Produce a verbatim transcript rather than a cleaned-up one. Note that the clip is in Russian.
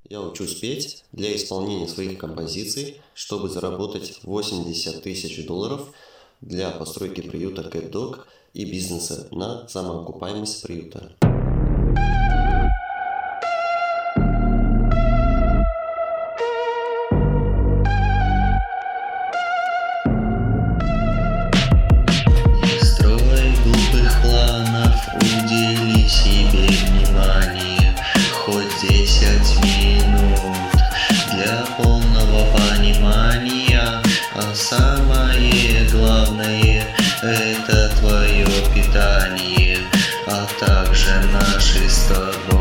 Я учусь петь для исполнения своих композиций, чтобы заработать восемьдесят тысяч долларов для постройки приюта CatDog и бизнеса на самоокупаемость приюта. Не строй глупых планов, удели себе внимание, хоть десять минут для полного понимания. А самое главное — это твое питание, а также наши с тобой